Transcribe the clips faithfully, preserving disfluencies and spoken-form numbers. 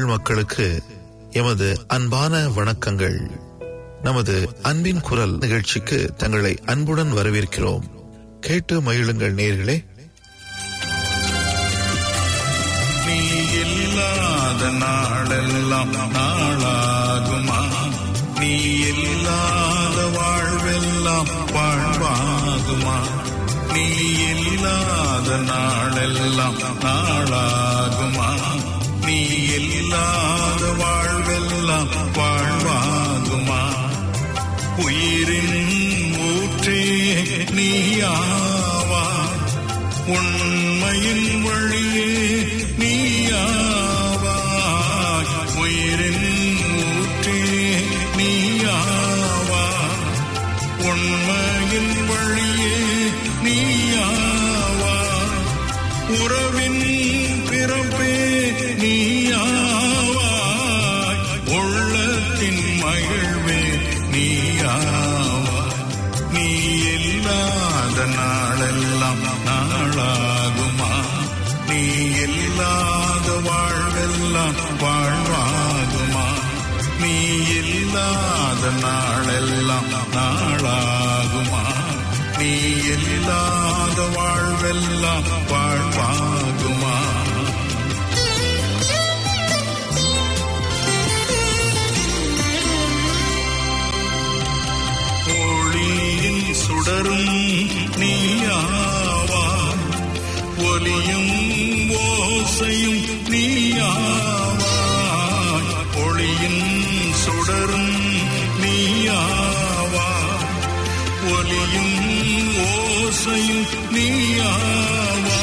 தமிழ் மக்களுக்கு எமது அன்பான வணக்கங்கள். நமது அன்பின் குரல் நிகழ்ச்சிக்கு தங்களை அன்புடன் வரவேற்கிறோம். கேட்டு மகிழுங்கள் நேயர்களே. நீ இல்லாத நாளெல்லாம் நாளாகுமா? நீ இல்லாத வாழ்வெல்லாம் வாழ்வாகுமா? நீ இல்லாத நாளெல்லாம் நாளாகுமா? நீ இல்லாத வாழ்வெல்லாம் வாழ்வாகுமா? உயிரின் ஊற்றே நீயாவா, உண்மையின் வழியே நீயாவா. உயிரின் ஊற்றே நீயாவா, உண்மையின் வழியே நீயாவா. உறவின் பிறப்பே நீயாவா, உள்ளத்தின் மகிழ்வே நீயாவா. நீ இல்லாத நாளெல்லாம் நாளாகுமா? நீ இல்லாத வாழ்வெல்லாம் வாழ்வாகுமா? நீ இல்லாத நாளெல்லாம் நாளாகுமா? நீ இல்லாத வாழ்வெல்லாம் வாழ்வாகுமா? ஒளியின் சுடரும் நீயாவா, ஒலியும் ஓசையும் நீயாவா. ஒளியின் சுடரும் நீயாவா, ஒலியும் ஓசையும் நீயாவா.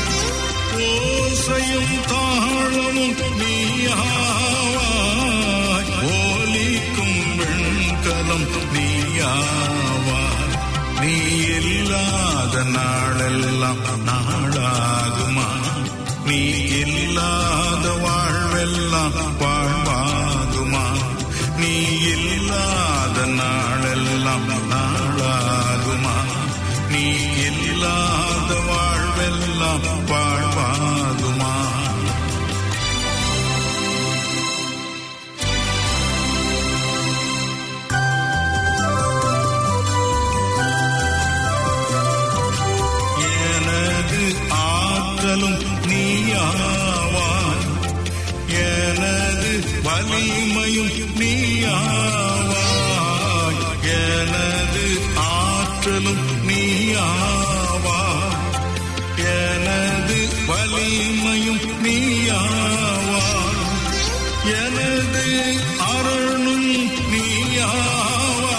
ஓசையும் தாளமும் நீயாவா, ஓலிக்கும் வெண்கலம் நீயாவா. நீ இல்லாத நாளெல்லாம் நாளாகுமா? நீ இல்லாத வாழ்வெல்லாம் வாழ்வாகுமா? நீ இல்லாத நாளெல்லாம் நாளாகுமா? நீ இல்லாத வாழ்வெல்லாம் வாழ்வாகுமா? எனது ஆற்றலும் நீயாவா, எனது வலிமையும் நீயாவா. எனது ஆற்றலும் நீயாவா, எனது வலிமையும் நீயாவா. எனது அருளும் நீயாவா,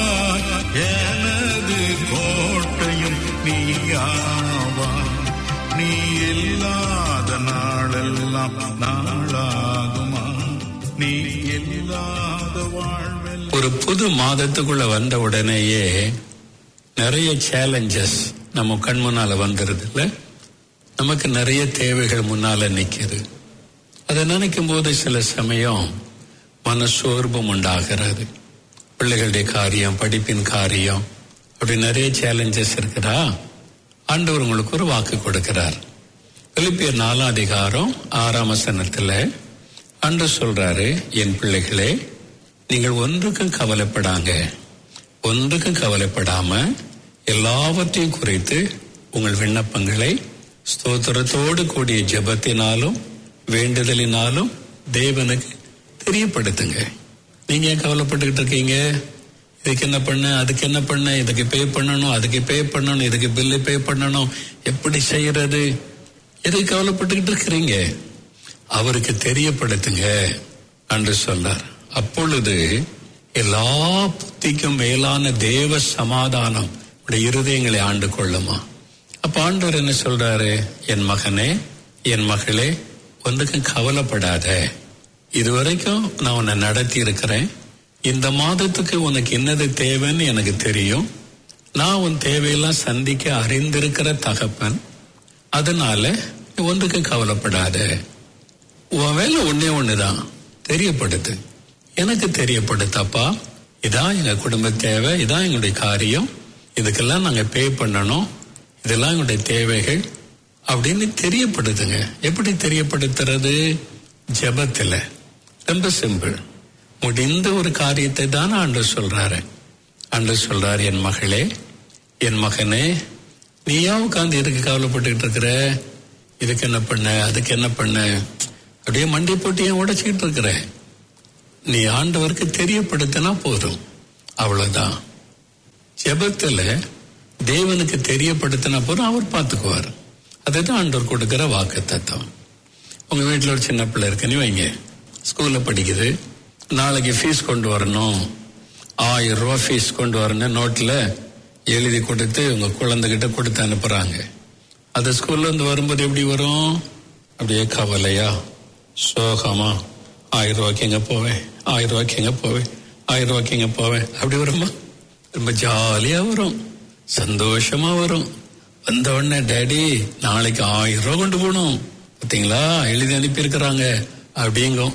எனது கோட்டையும் நீயாவா. நீ இல்லாத நாளெல்லாம் நாளாகுமா? நீ இல்லாத வாழ்வெல்லாம். ஒரு புது மாதத்துக்குள்ள வந்த உடனேயே நிறைய சேலஞ்சஸ் நம்ம கண் முன்னால வந்துருது இல்ல? நமக்கு நிறைய தேவைகள் முன்னால நிக்குது. அதை நினைக்கும் போது சில சமயம் மனசோர்வம் உண்டாகிறது. பிள்ளைகளுடைய காரியம், படிப்பின் காரியம், அப்படி நிறைய சேலஞ்சஸ் இருக்குதா? ஆண்டவர் உங்களுக்கு ஒரு வாக்கு கொடுக்கிறார். பிலிப்பியர் நாலாம் அதிகாரம் ஆறாம் வசனத்துல ஆண்டவர் சொல்றாரு, என் பிள்ளைகளே, நீங்கள் ஒன்றுக்கும் கவலைப்படாங்க, ஒன்றுக்கும் கவலைப்படாம எல்லாவற்றையும் குறித்து உங்கள் விண்ணப்பங்களை ஸ்தோத்திரத்தோடு கூடிய ஜெபத்தினாலும் வேண்டுதலினாலும் தேவனுக்கு தெரியப்படுத்துங்க. நீங்க ஏன் கவலைப்பட்டுக்கிட்டு இருக்கீங்க? இதுக்கு என்ன பண்ண, அதுக்கு என்ன பண்ண, இதுக்கு பே பண்ணணும், அதுக்கு பே பண்ணணும், இதுக்கு பில்லு பே பண்ணணும், எப்படி செய்யறது, எதுக்கு கவலைப்பட்டுக்கிட்டு இருக்கிறீங்க? அவருக்கு தெரியப்படுத்துங்க என்று சொன்னார். அப்பொழுது எல்லா புத்திக்கும் மேலான தேவ சமாதானம் உடைய இருதயங்களை ஆண்டு கொள்ளுமா. அப்ப ஆண்டவர் என்ன சொல்றாரு? என் மகனே, என் மகளே, ஒன்றுக்கும் கவலைப்படாத. இதுவரைக்கும் நான் உன்னை நடத்தி இருக்கிறேன். இந்த மாதத்துக்கு உனக்கு என்னது தேவைன்னு எனக்கு தெரியும். நான் உன் தேவையெல்லாம் சந்திக்க அறிந்திருக்கிற தகப்பன். அதனால ஒன்றுக்கும் கவலைப்படாத. உன் வேலை ஒன்னே ஒண்ணுதான், தெரியப்படுத்து. எனக்கு தெரியப்படுத்தப்பா, இதான் எங்க குடும்ப தேவை, இதான் எங்களுடைய காரியம், இதுக்கெல்லாம் நாங்க பே பண்ணணும், இதெல்லாம் எங்களுடைய தேவைகள் அப்படின்னு தெரியப்படுத்துங்க. எப்படி தெரியப்படுத்துறது? ஜெபத்துல ரொம்ப சிம்பிள். முடிந்த ஒரு காரியத்தை தான் ஆண்டவர் சொல்றாரு. ஆண்டவர் சொல்றாரு, என் மகளே, என் மகனே, நீயா உட்கார்ந்து எதுக்கு கவலைப்பட்டுக்கிட்டு இருக்கிற? இதுக்கு என்ன பண்ண, அதுக்கு என்ன பண்ண, அப்படியே மண்டி போட்டு ஏன் உடைச்சிக்கிட்டு இருக்கிற? நீ ஆண்டவருக்கு தெரியப்படுத்தினா போதும், அவ்வளவுதான். ஜெபத்துல தேவனுக்கு தெரியப்படுத்தினா போதும், அவர் பார்த்துக்குவார். அதுதான் ஆண்டவர் கொடுக்கிற வாக்கு தத்துவம். உங்க வீட்டுல ஒரு சின்ன பிள்ளை இருக்குன்னு வைங்க, ஸ்கூல்ல படிக்குது, நாளைக்கு ஃபீஸ் கொண்டு வரணும், ஆயிரம் ரூபாய் ஃபீஸ் கொண்டு வரணும் நோட்ல எழுதி கொடுத்து உங்க குழந்தைகிட்ட கொடுத்து அனுப்புறாங்க. அது ஸ்கூல்ல இருந்து வரும்போது எப்படி வரும்? அப்படியே கவலையா, சோகமா, ஆயிரம் ரூபாய்க்கு எங்க போவேன், ஆயிரம் ரூபாய்க்கு எங்க போவேன், ஆயிரம் ரூபாய்க்கு எங்க போவேன், அப்படி வருமா? ரொம்ப ஜாலியா வரும், சந்தோஷமா வரும். வந்த உடனே, டேடி நாளைக்கு ஆயிரம் ரூபாய் கொண்டு போகணும், பார்த்தீங்களா எழுதி அனுப்பி இருக்கிறாங்க அப்படிங்கும்.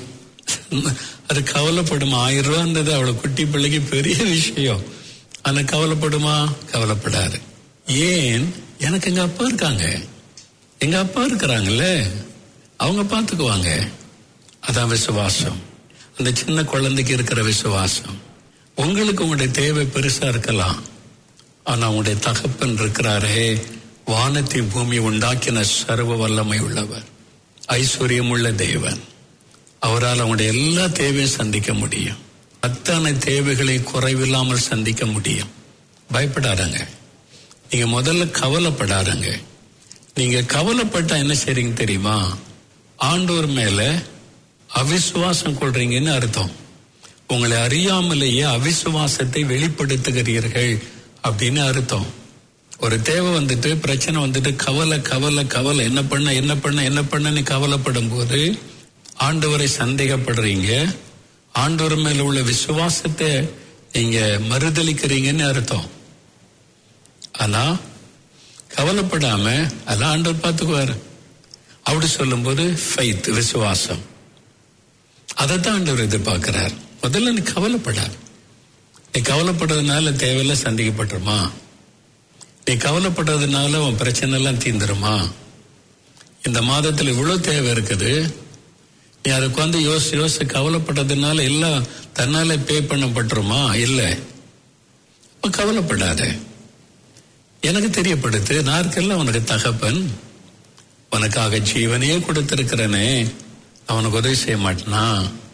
அது கவலைப்படுமா? ஆயிரம் ரூபாய் இருந்தது அவ்வளவு குட்டி பிள்ளைக்கு பெரிய விஷயம். ஆனா கவலைப்படுமா? கவலைப்படாது. ஏன்? எனக்கு எங்க அப்பா இருக்காங்க, எங்க அப்பா இருக்கிறாங்கல்ல, அவங்க பார்த்துக்குவாங்க. அதான் விசுவாசம். அந்த சின்ன குழந்தைக்கு இருக்கிற விசுவாசம். உங்களுக்கு உங்களுடைய தேவை பெருசா இருக்கலாம், ஆனா உங்களுடைய தகப்பன் இருக்கிறாரே, வானத்தை பூமி உண்டாக்கின சர்வ வல்லமை உள்ளவர், ஐஸ்வர்யம் உள்ள தேவன். அவரால் அவங்களுடைய எல்லா தேவையும் சந்திக்க முடியும். அத்தனை தேவைகளை குறைவில்லாமல் சந்திக்க முடியும். பயப்படாதங்க. நீங்க முதல்ல கவலைப்படாதங்க. நீங்க கவலைப்பட்டா என்ன செய்றீங்க தெரியுமா? ஆண்டவர் மேல அவிசுவாசம் கொள்றீங்கன்னு அர்த்தம். உங்களை அறியாமலேயே அவிசுவாசத்தை வெளிப்படுத்துகிறீர்கள் அப்படின்னு அர்த்தம். ஒரு தேவை வந்துட்டு, பிரச்சனை வந்துட்டு, கவலை கவலை கவலை, என்ன பண்ண என்ன பண்ண என்ன பண்ணன்னு கவலைப்படும் போது ஆண்டவரை சந்தேகப்படுறீங்க. ஆண்டவர் மேல உள்ள விசுவாசத்தை நீங்க மறுதளிக்கிறீங்கன்னு அர்த்தம். ஆனா கவலைப்படாம அதான் ஆண்டவர் பார்த்துக்குவாரு. அப்படி சொல்லும் போது ஃபெய்த், விசுவாசம், அதைத்தான் ஆண்டவர் எதிர்பார்க்கிறார். முதல்ல நீ கவலைப்படாது. நீ கவலைப்படுறதுனால தேவையில்ல சந்திக்கப்பட்டுருமா? நீ கவலைப்படுறதுனால உன் பிரச்சனை எல்லாம் தீந்துருமா? இந்த மாதத்துல இவ்வளவு தேவை இருக்குது, நீ அதுக்கு வந்து யோசி யோசி கவலைப்பட்டதுனால எல்லாம் தன்னால பே பண்ணப்பட்டுருமா? இல்ல. கவலைப்படாத. எனக்கு தெரியப்படுத்து, நான் இருக்கெல்லாம் உனக்கு தகப்பன், உனக்காக ஜீவனையே கொடுத்திருக்கிறனே, அவனுக்கு உதவி செய்ய மாட்டேனா?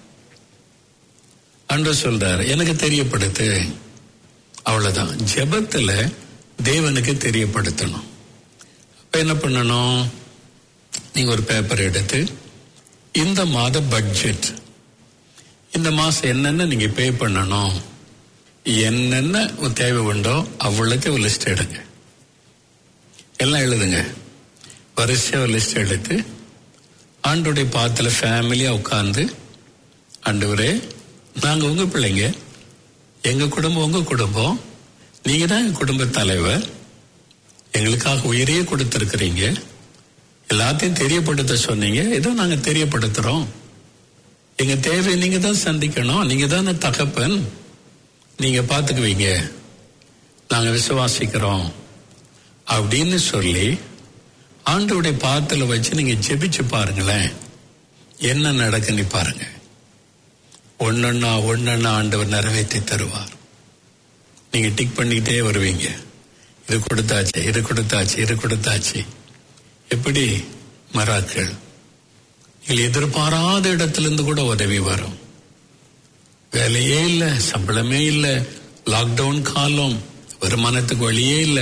அன்று சொல்றாரு, எனக்கு தெரியப்படுத்து. அவ்வளவுதான். ஜெபத்துல தேவனுக்கு தெரியப்படுத்தணும். அப்ப என்ன பண்ணணும்? நீங்க ஒரு பேப்பர் எடுத்து, இந்த மாத பட்ஜெட், இந்த மாசம் என்னென்ன நீங்க பே பண்ணணும், என்னென்ன தேவை உண்டோ அவ்வளோத்தையும் ஒரு லிஸ்ட் எடுங்க. எல்லாம் எழுதுங்க. வரிசையா ஒரு லிஸ்ட் எடுத்து ஆண்டோடைய பாத்துல ஃபேமிலியா உட்கார்ந்து, ஆண்டவரே நாங்க உங்க பிள்ளைங்க, எங்க குடும்பம் உங்க குடும்பம், நீங்க தான் எங்க குடும்ப தலைவர், எங்களுக்காக உயிரையே கொடுத்திருக்கிறீங்க, எல்லாத்தையும் தெரியப்படுத்த சொன்னீங்க, ஏதோ நாங்க தெரியப்படுத்துறோம், எங்க தேவை நீங்க தான் சந்திக்கணும், நீங்க தான் தகப்பன், நீங்க பாத்துக்குவீங்க, நாங்க விசுவாசிக்கிறோம் அப்படின்னு சொல்லி ஆண்டவருடைய பாத்துல வச்சு நீங்க ஜெபிச்சு பாருங்களேன், என்ன நடக்குன்னு பாருங்க. ஒன்னொன்னா ஒன்னொன்னா ஆண்டவர் நிறைவேற்றி தருவார். நீங்க டிக் பண்ணிக்கிட்டே வருவீங்க. இது கொடுத்தாச்சு, இது கொடுத்தாச்சு, இது கொடுத்தாச்சு. எப்படி மராக்கள், நீங்கள் எதிர்பாராத இடத்துல இருந்து கூட உதவி வரும். வேலையே இல்லை, சம்பளமே இல்லை, லாக்டவுன் காலம், வருமானத்துக்கு வழியே இல்லை,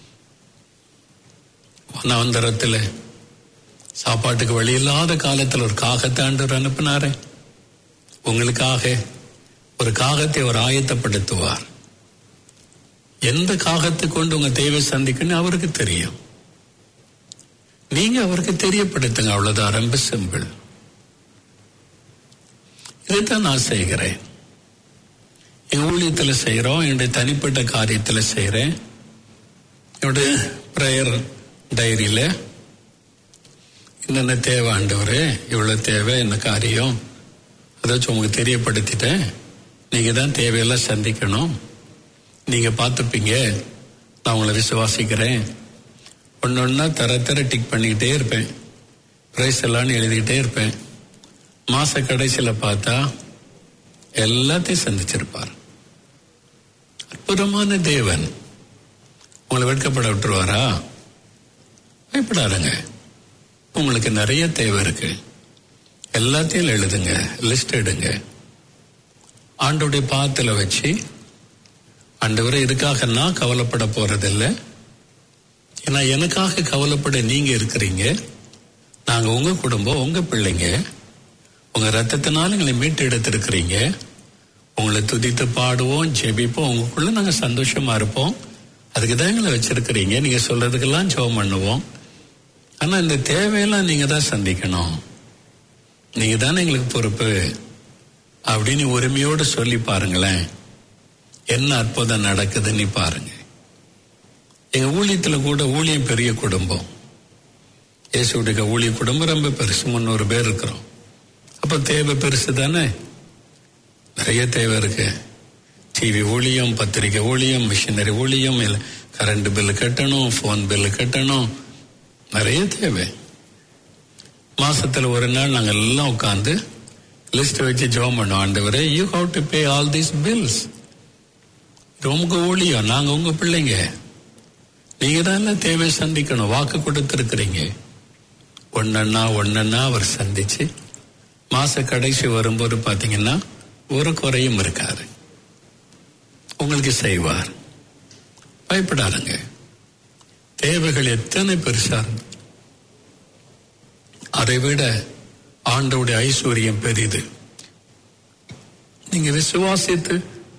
வனாந்தரத்துல சாப்பாட்டுக்கு வழி இல்லாத காலத்தில் ஒரு காகத்தை ஆண்டவர் அனுப்பினாரே, உங்களுக்காக ஒரு காகத்தை அவர் ஆயத்தப்படுத்துவார். எந்த காகத்தை கொண்டு உங்க தேவை சந்திக்கணும் அவருக்கு தெரியும். நீங்க அவருக்கு தெரியப்படுத்துங்க, அவ்வளவுதான். ரொம்ப சிம்பிள். இதைத்தான் நான் செய்கிறேன். என் ஊழியத்துல செய்யறோம், என்னுடைய தனிப்பட்ட காரியத்துல செய்யறேன். என்னுடைய பிரேயர் டைரியில என்னென்ன தேவை ஆண்டவரே, இவ்வளவு தேவை, என்ன காரியம், அதாச்சும் உங்களுக்கு தெரியப்படுத்திட்டேன். நீங்க தான் தேவையெல்லாம் சந்திக்கணும், நீங்க பார்த்துப்பீங்க, நான் உங்களை விசுவாசிக்கிறேன். ஒன்னொன்னா தர தர டிக் பண்ணிக்கிட்டே இருப்பேன். பிரைஸ் எல்லாம் எழுதிக்கிட்டே இருப்பேன். மாச கடைசியில பார்த்தா எல்லாத்தையும் சந்திச்சிருப்பார். அற்புதமான தேவன். உங்களை வெட்கப்பட விட்டுருவாரா? பயப்படாதுங்க. உங்களுக்கு நிறைய தேவை இருக்கு. எல்லாத்தையும் எழுதுங்க, லிஸ்ட் எடுங்க. ஆண்டோடைய பாத்துல வச்சு, ஆண்டவரே இதுக்காக நான் கவலைப்பட போறதில்லை, ஏன்னா எனக்காக கவலைப்பட நீங்க இருக்கிறீங்க. நாங்க உங்க குடும்பம், உங்க பிள்ளைங்க, உங்க ரத்தத்தினால எங்களை மீட்டு எடுத்திருக்கிறீங்க. உங்களை துதித்து பாடுவோம், ஜெபிப்போம், உங்களுக்குள்ள நாங்க சந்தோஷமா இருப்போம். அதுக்கு தான் எங்களை வச்சிருக்கிறீங்க. நீங்க சொல்றதுக்கெல்லாம் ஜெபம் பண்ணுவோம். ஆனா இந்த தேவையெல்லாம் நீங்க தான் சந்திக்கணும், நீங்க தானே எங்களுக்கு பொறுப்பு அப்படின்னு உரிமையோடு சொல்லி பாருங்களேன். என்ன அற்புதம் நடக்குதுன்னு பாருங்க. எங்க ஊழியத்துல கூட ஊழியம் பெரிய குடும்பம். இயேசுடைய ஊழிய குடும்பம் ரொம்ப பெருசு, முன்னூறு பேர் இருக்கிறோம். அப்ப தேவை பெருசு தானே, நிறைய தேவை இருக்கு. டிவி ஊழியம், பத்திரிகை ஊழியம், மிஷினரி ஊழியம், கரண்ட் பில்லு கட்டணும், போன் பில்லு கட்டணும், நிறைய தேவை. மாசத்துல ஒரு நாள் நாங்க எல்லாம் உட்கார்ந்து லிஸ்ட் வச்சு ஜெபம் பண்ணுவோம். ஆண்டவரே, you have to pay all these bills. உங்க ஊழியம், நாங்க உங்க பிள்ளைங்க, நீங்க தான் தேவை சந்திக்கணும். வாக்கு கொடுத்திருக்கிறீங்க. ஒன்னன்னா ஒன்னன்னா அவர் சந்திச்சு மாச கடைசி வரும்போது பாத்தீங்கன்னா ஒரு குறையும் இருக்காரு. உங்களுக்கு செய்வார். பயப்படாதுங்க. தேவைகள் எத்தனை பெருசா இருந்து அதை விட ஆண்டவுடைய ஐஸ்வர்யம் பெரிது. நீங்க விசுவாசித்து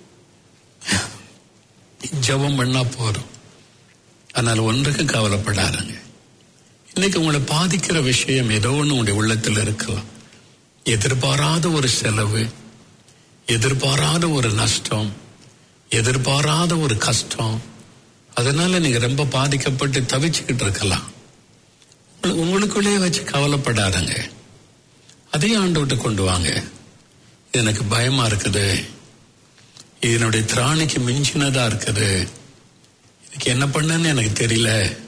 ஜெபம் பண்ணா போதும். அதனால ஒன்றுக்கு கவலைப்படாதுங்க. இன்னைக்கு உங்களை பாதிக்கிற விஷயம் ஏதோ ஒன்று உங்களுடைய உள்ளத்தில் இருக்கலாம். எதிர்பாராத ஒரு செலவு, எதிர்பாராத ஒரு நஷ்டம், எதிர்பாராத ஒரு கஷ்டம். அதனால நீங்க ரொம்ப பாதிக்கப்பட்டு தவிச்சுக்கிட்டு இருக்கலாம். உங்களுக்குள்ளே வச்சு கவலைப்படாதங்க. அதையும் ஆண்டவர்கிட்ட கொண்டு வாங்க. எனக்கு பயமா இருக்குது, இதனுடைய திராணிக்கு மிஞ்சினதா இருக்குது, இதுக்கு என்ன பண்ணன்னு எனக்கு தெரியல,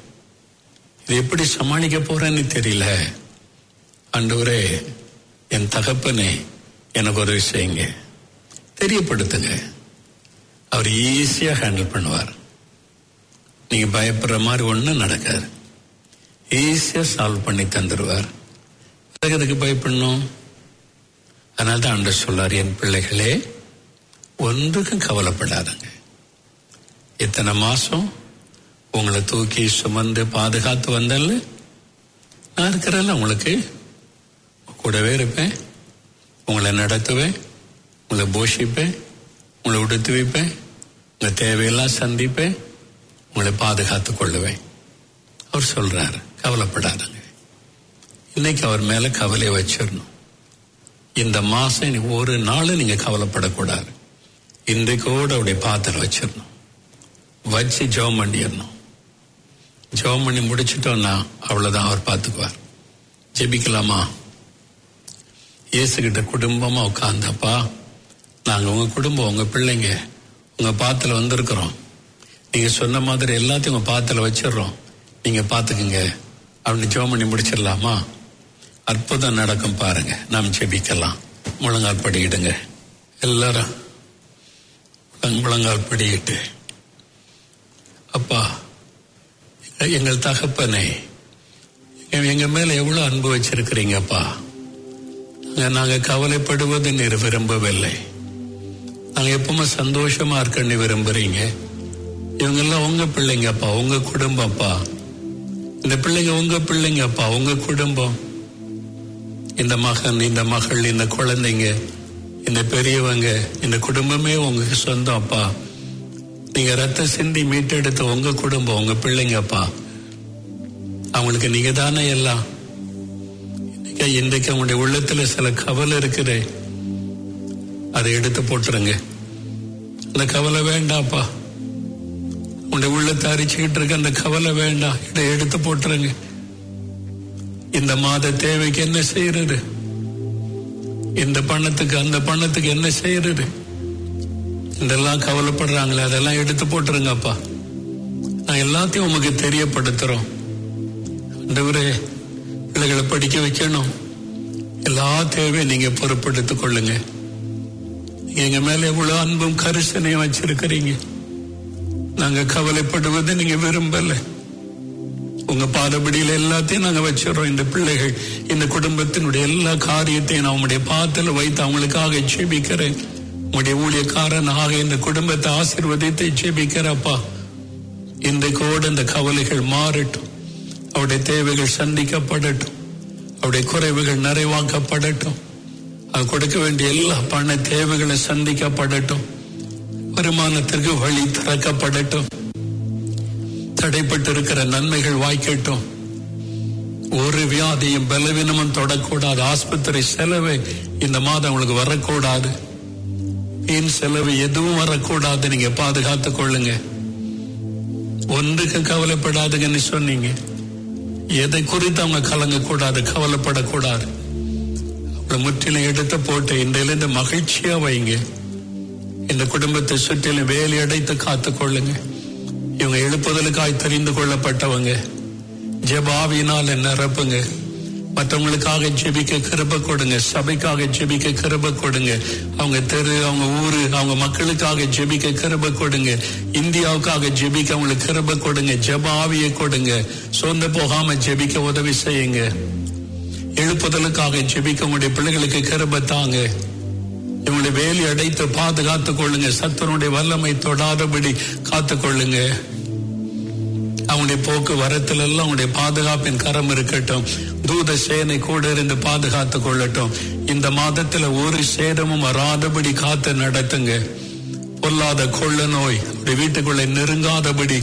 இது எப்படி சமாளிக்க போறேன்னு தெரியல. ஆண்டவரே, என் தகப்பனே, எனக்கு ஒரு விஷயங்க தெரியப்படுத்துங்க. அவர் ஈஸியா ஹேண்டில் பண்ணுவார். நீங்க பயப்படுற மாதிரி ஒண்ணும் நடக்காது. ஈஸியா சால்வ் பண்ணி தந்துடுவார். அதுக்கு பயப்படணும். அதனால தான் ஆண்டவர் சொல்லார், என் பிள்ளைகளே, ஒன்றுக்கும் கவலைப்படாதங்க. இத்தனை மாசம் உங்களை தூக்கி சுமந்து பாதுகாத்து வந்தல்ல, நான் இருக்கிறல்ல, உங்களுக்கு கூடவே இருப்பேன், உங்களை நடத்துவேன், உங்களை போஷிப்பேன், உங்களை உடுத்து வைப்பேன், உங்க தேவையெல்லாம் சந்திப்பேன், உங்களை பாதுகாத்து கொள்ளுவேன். அவர் சொல்றாரு, கவலைப்படாதங்க. இன்னைக்கு அவர் மேல கவலையை வச்சிடணும். இந்த மாசம் ஒரு நாள் நீங்க கவலைப்படக்கூடாது. இன்றைக்கோடு அவருடைய பாத்திரம் வச்சிடணும், வச்சு ஜெபம் பண்ணிடணும். ஜெபம் பண்ணி முடிச்சிட்டோம்னா அவ்வளவுதான், அவர் பார்த்துக்குவார். ஜெபிக்கலாமா? இயேசுகிட்ட குடும்பமா உட்கார்ந்தப்பா, நாங்க உங்க குடும்பம், உங்க பிள்ளைங்க, உங்க பாத்துல வந்திருக்கிறோம். நீங்க சொன்ன மாதிரி எல்லாத்தையும் உங்க பாத்துல வச்சிடறோம், நீங்க பாத்துக்குங்க அப்படின்னு ஜெபம் பண்ணி முடிச்சிடலாமா? அற்புதம் நடக்கும் பாருங்க. நாம் ஜெபிக்கலாம். முழங்கால் படியிடுங்க. எல்லாரும் முழங்கால் படியிட்டு, அப்பா, எங்கள் தகப்பனே, எங்க மேல எவ்வளவு அன்பு வச்சிருக்கிறீங்கப்பா. நாங்க கவலைப்படுவது நீர் விரும்பவில்லை. நாங்க எப்பவுமே சந்தோஷமா இருக்கன்னு விரும்புறீங்க. இவங்க எல்லாம் உங்க பிள்ளைங்கப்பா, உங்க குடும்பம்ப்பா. இந்த பிள்ளைங்க உங்க பிள்ளைங்கப்பா, உங்க குடும்பம். இந்த மகன், இந்த மகள், இந்த குழந்தைங்க, இந்த பெரியவங்க, இந்த குடும்பமே உங்களுக்கு சொந்தம் அப்பா. நீங்க ரத்த சிந்தி மீட்டெடுத்த உங்க குடும்பம், உங்க பிள்ளைங்கப்பா. அவங்களுக்கு நீங்க தானே எல்லாம். இன்றைக்கு அவங்களுடைய உள்ளத்துல சில கவலை இருக்குது, அதை எடுத்து போட்டுருங்க. அந்த கவலை வேண்டாப்பா. உங்களுடைய உள்ளத்தை அரிச்சுக்கிட்டு இருக்க அந்த கவலை வேண்டாம், இதை எடுத்து போட்டுருங்க. இந்த மாத தேவைக்கு என்ன செய்யறது, இந்த பணத்துக்கு அந்த பணத்துக்கு என்ன செய்யறது, இதெல்லாம் கவலைப்படுறாங்களே, அதெல்லாம் எடுத்து போட்டுருங்கப்பா. நான் எல்லாத்தையும் உங்களுக்கு தெரியப்படுத்துறோம். ஆண்டவரே, பிள்ளைகளை படிக்க வைக்கணும், எல்லா தேவையும் நீங்க பொறுப்படுத்திக் கொள்ளுங்க. எங்க மேல எவ்வளவு அன்பும் கரிசனையும் வச்சிருக்கிறீங்க. நாங்க கவலைப்படுவதை நீங்க விரும்பல. உங்க பாதபடியில எல்லாத்தையும் நாங்க வச்சிடறோம். இந்த பிள்ளைகள், இந்த குடும்பத்தினுடைய எல்லா காரியத்தையும் நான் உங்களுடைய பாதத்துல வைத்து அவங்களுக்காக ஜெபிக்கிறேன். உங்களுடைய ஊழியக்காரனாக இந்த குடும்பத்தை ஆசீர்வதித்து ஜெபிக்கிறப்பா. இன்றைக்கோடு இந்த கவலைகள் மாறட்டும். அவருடைய தேவைகள் சந்திக்கப்படட்டும். அவருடைய குறைவுகள் நிறைவாக்கப்படட்டும். அது கொடுக்க வேண்டிய எல்லா பண தேவைகளை சந்திக்கப்படட்டும். வருமானத்திற்கு வழி திறக்கப்படட்டும். தடைப்பட்டு இருக்கிற நன்மைகள் வாய்க்கட்டும். ஒரு வியாதியும் பலவீனமும் தொடக்கூடாது. ஆஸ்பத்திரி செலவு இந்த மாதம் உங்களுக்கு வரக்கூடாது. வீண் செலவு எதுவும் வரக்கூடாது. நீங்க பாதுகாத்துக் கொள்ளுங்க. ஒன்றுக்கு கவலைப்படாதுங்கன்னு சொன்னீங்க. எதை குறித்து அவங்க கலங்க கூடாது, கவலைப்படக்கூடாது. அவங்களை முற்றிலும் எடுத்து போட்டு இன்றையிலிருந்து மகிழ்ச்சியா வைங்க. இந்த குடும்பத்தை சுற்றிலும் வேலி அடைத்து காத்துக் கொள்ளுங்க. இவங்க எழுப்புதலுக்காய் தெரிந்து கொள்ளப்பட்டவங்க. ஜெபாவினால் நிரப்புங்க. மற்றவங்களுக்காக ஜெபிக்க கிருபை கொடுங்க. சபைக்காக ஜெபிக்க கிருபை கொடுங்க. அவங்க தெரு, அவங்க ஊரு, அவங்க மக்களுக்காக ஜெபிக்க கிருபை கொடுங்க. இந்தியாவுக்காக ஜெபிக்க அவங்களுக்கு கிருபை கொடுங்க. ஜெபாவியை கொடுங்க. சொந்த போகாம ஜெபிக்க உதவி செய்யுங்க. எழுப்புதலுக்காக ஜெபிக்க உங்களுடைய பிள்ளைகளுக்கு கிருபை தாங்க. இவங்களை வேலி அடைத்து பாதுகாத்துக் கொள்ளுங்க. சத்துருடைய வல்லமை தொடாதபடி காத்துக் கொள்ளுங்க. அவங்களுடைய போக்கு வரத்தில் எல்லாம் அவங்களுடைய பாதுகாப்பின் கரம் இருக்கட்டும். தூத சேனை கூட இருந்து பாதுகாத்துக் கொள்ளட்டும். இந்த மாதத்துல ஒரு சேதமும் வராதபடி காத்து நடத்துங்க. பொல்லாத கொள்ள நோய் வீட்டுக்குள்ளே நெருங்காதபடி,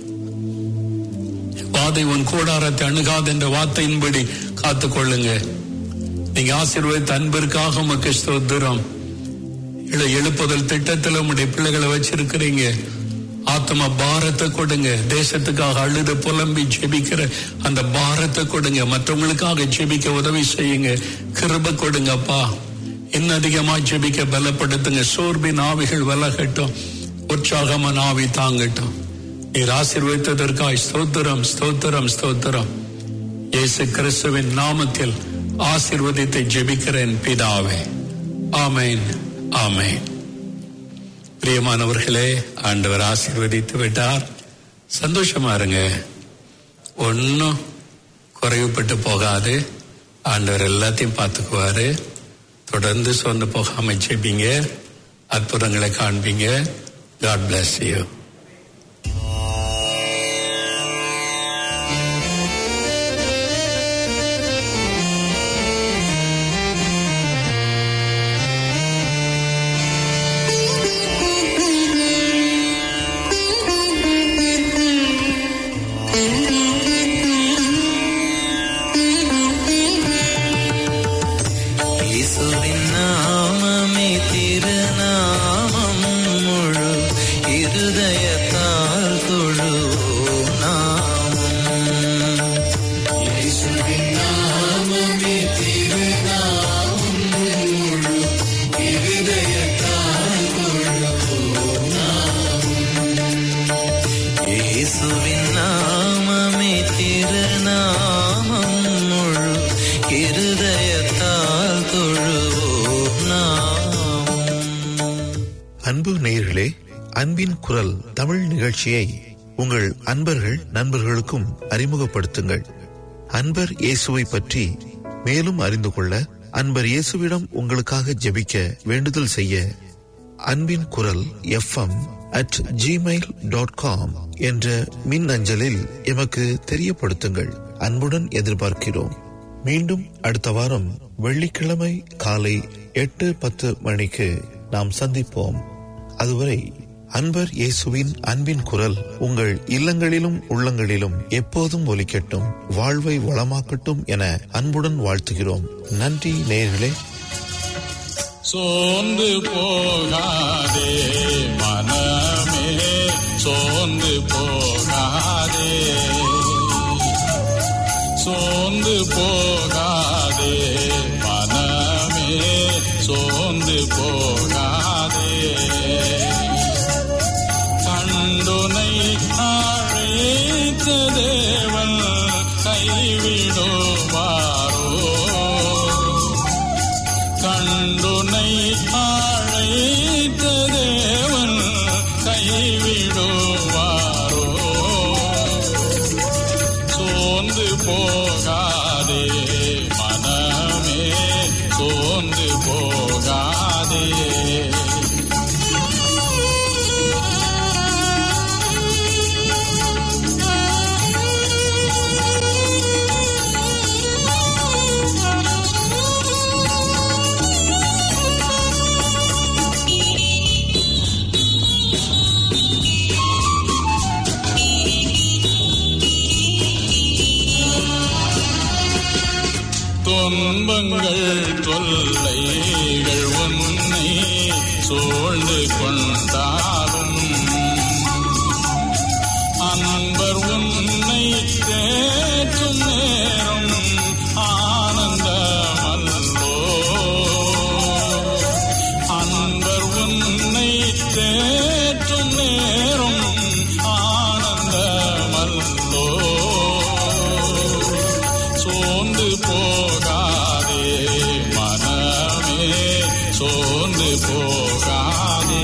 வாதை உன் கூடாரத்தை அணுகாது என்ற வார்த்தையின்படி காத்துக் கொள்ளுங்க. நீங்க ஆசீர்வதித்த அன்பிற்காக உமக்கு ஸ்தோத்திரம். எழுப்புதல் திட்டத்தில் உங்களுடைய பிள்ளைகளை வச்சிருக்கிறீங்க. ஆத்மா பாரத்தை கொடுங்க. தேசத்துக்காக அழுது புலம்பி ஜெபிக்கிற அந்த பாரத்தை கொடுங்க. மற்றவங்களுக்காக ஜெபிக்க உதவி செய்யுங்க. கிருபை கொடுங்கப்பா. இன்னும் அதிகமா ஜெபிக்க பலப்படுத்துங்க. சோர்பின் ஆவிகள் விலகட்டும். உற்சாகமான ஆவி தாங்கட்டும். நீர் ஆசீர்வதித்ததற்காய் ஸ்தோத்திரம், ஸ்தோத்திரம், ஸ்தோத்திரம். இயேசு கிறிஸ்துவின் நாமத்தில் ஆசீர்வதித்தை ஜெபிக்கிறேன் பிதாவே. ஆமென், ஆமென். பிரியமானவர்களே, ஆண்டவர் ஆசீர்வதித்து விட்டார். சந்தோஷமா இருங்க. ஒன்னும் குறைவுபட்டு போகாது. ஆண்டவர் எல்லாத்தையும் பார்த்துக்குவாரு. தொடர்ந்து சொந்த போகாம ஜெபிங்க. அற்புதங்களை காண்பீங்க. God bless you. அன்பு நேயர்களே, அன்பின் குரல் தமிழ் நிகழ்ச்சியை உங்கள் அன்பர்கள் நண்பர்களுக்கும் அறிமுகப்படுத்துங்கள். அன்பர் இயேசுவை பற்றி மேலும் அறிந்து கொள்ள அன்பர் இயேசுவிடம் உங்களுக்காக ஜெபிக்க வேண்டுதல் செய்ய அன்பின் குரல் F M at Gmail dot com என்ற மின் அஞ்சலில் எமக்கு தெரியப்படுத்துங்கள். அன்புடன் எதிர்பார்க்கிறோம். மீண்டும் அடுத்த வாரம் வெள்ளிக்கிழமை காலை எட்டு பத்து மணிக்கு நாம் சந்திப்போம். அதுவரை அன்பர் இயேசுவின் அன்பின் குரல் உங்கள் இல்லங்களிலும் உள்ளங்களிலும் எப்போதும் ஒலிக்கட்டும், வாழ்வை வளமாக்கட்டும் என அன்புடன் வாழ்த்துகிறோம். நன்றி நேயர்களே. சோர்ந்து போகாதே மனமே, சோர்ந்து போகாதே, சோர்ந்து போகாதே மனமே, சோர்ந்து போகாதே. கண்டுனை அழைத்த தேவன் கைவிடுவாரோ, கைவிடுவாரோ? சோர்ந்து போகாதே மனமே, சோர்ந்து போகாதே. துன்பங்கள் தொல்லைகள் உன்னை சூழ்ந்து கொண்டாலும் அன்பர் உன்னை தேற்றும் நேரம் ஆனந்தமல்லோ. அன்பர் உன்னை தேற்றும் நேரம் ஆனந்தமல்லோ. சோர்ந்து போகாதே மனமே, சோர்ந்து போகாதே.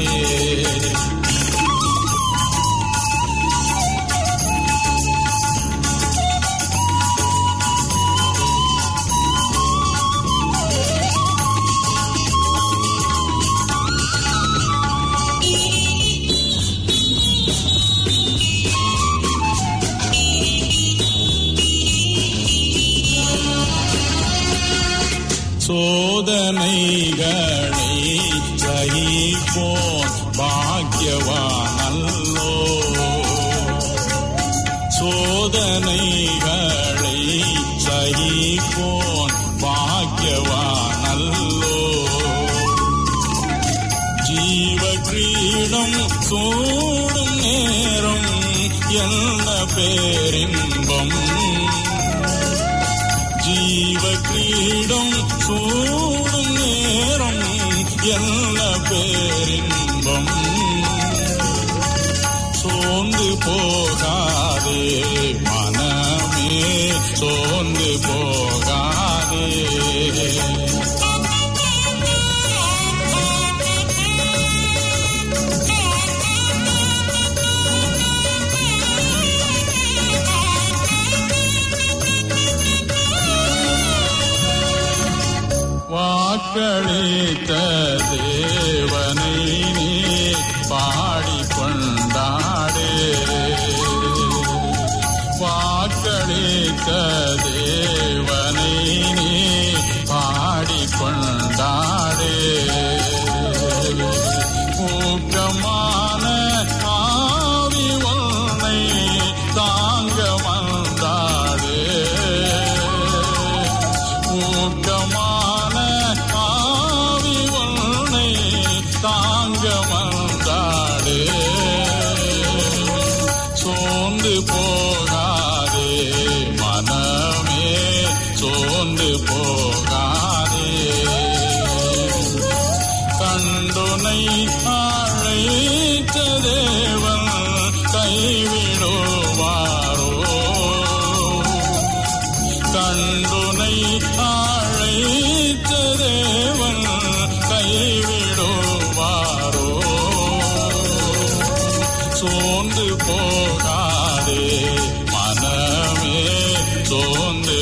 சோதனைகளை ஜெயிப்போன் பாக்கியவானல்லோ. சோதனைகளை ஜெயிப்போன் பாக்கியவானல்லோ. ஜீவ கிரீடம் சூடும் நேரம் என்ன பேரின்பம். ஜீவ கிரீடம் சூடும் நேரம் என்ன பேரின்பம். சோர்ந்து போகாதே மனமே, சோர்ந்து போகாதே. வாக்களித்த தேவனை நீ பாடிக்கொண்டாடே. வாக்களித்த தேவனை நீ பாடிக்கொண்டாடே. ஊக்கமான ஆவி உன்னை தாங்க வந்தாடே. ஊக்கமான ஆவி உன்னை தாங்க வந்தாடே. சோர்ந்து போகாதே மனமே, சோர்ந்து போகாதே. கண்டுனை அழைத்த தேவன் கைவிடுவாரோ? கண்டுனை அழைத்த தேவன் கைவிடுவாரோ? சோர்ந்து போகாதே மனமே, சோர்ந்து